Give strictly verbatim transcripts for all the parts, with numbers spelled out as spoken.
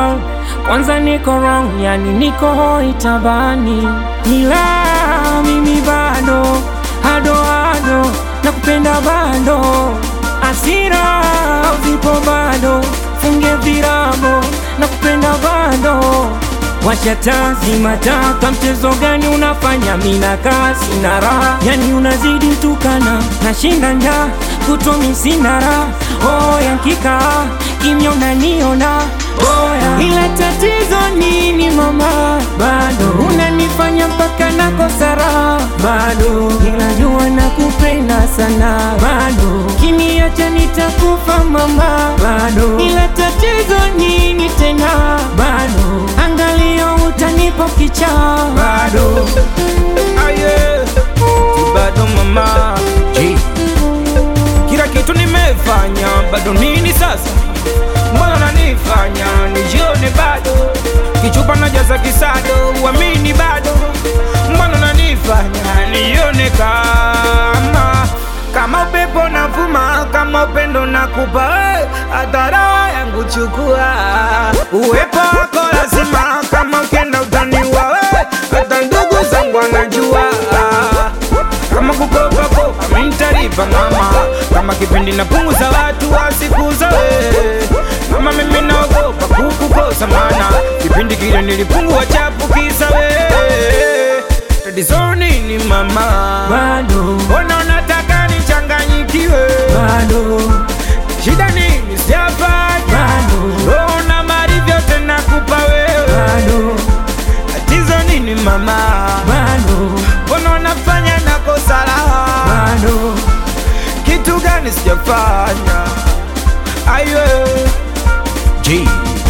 girl, kwanza niko wrong, yani niko hoi tabani. Ila mimi bado hado hado nakupenda bado, asira zipo bado, funge virago nakupenda bado. Washa taa zima taa, kwa mchezo gani unafanya mina kasi na raha? Yani unazidi mtukana, nashinda njaa, kutomi sina raha. Oya nkika, kimya unaniona, oya. Ila tatizo nini mama? Bado unanifanya mpaka nakosa raha, bado. Ila jua nakupenda sana, bado. Kiniacha nitakufa mama, bado. Ila tatizo nini tena? Bado. Angalia utanipa kicha, bado. Aye, bado mama. G. Kila kitu nimefanya, bado nini sasa? Mbona unanifanya nijione bado? Kichupa najaza kisado, uamini bado? Mbona unanifanya nione kama kama upepo navuma, kama upendo nakupa, hata roho yangu chukua. Uwepo wako lazima, kama ukienda utaniua, hata ndugu zangu wanajua. Kama kukopa kopa mimi nitalipa mama, kama kipindi napunguza watu wasikuza we. Mama mimi naogopa kukukosa mana, kipindi kile nilipungua chapu kisa we. Tatizo nini mama? Bado. Mbona unataka nichanganyikiwe? Bado. Shida nini sijafanya? Bado. Una mali vyote nakupa wewe, bado. Tatizo nini mama? Bado. Mbona unafanya nakosa raha? Bado. Kitu gani sijafanya? Ayo G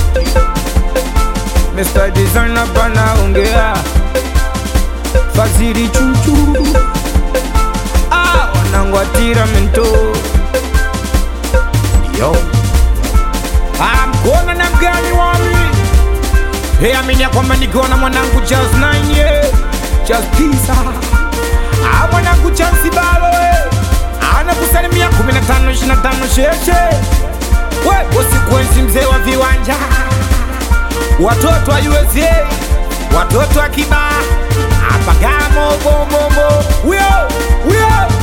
Mister Designer pana ongea Faziri chuchu Ah, wanangu atira mento Yo Ah, mkona na mgani wami Hey, amini ya kwamba nikona mwanangu just nine yeah Just pisa Ah, mwanangu chansi balo eh Ana kusalimia kumi na tano ishirini na tano sheshe. We bosi kwenzi mzee wa viwanja, watoto wa U S A, watoto wa Kiba, Apagamo bombo. Wio, wio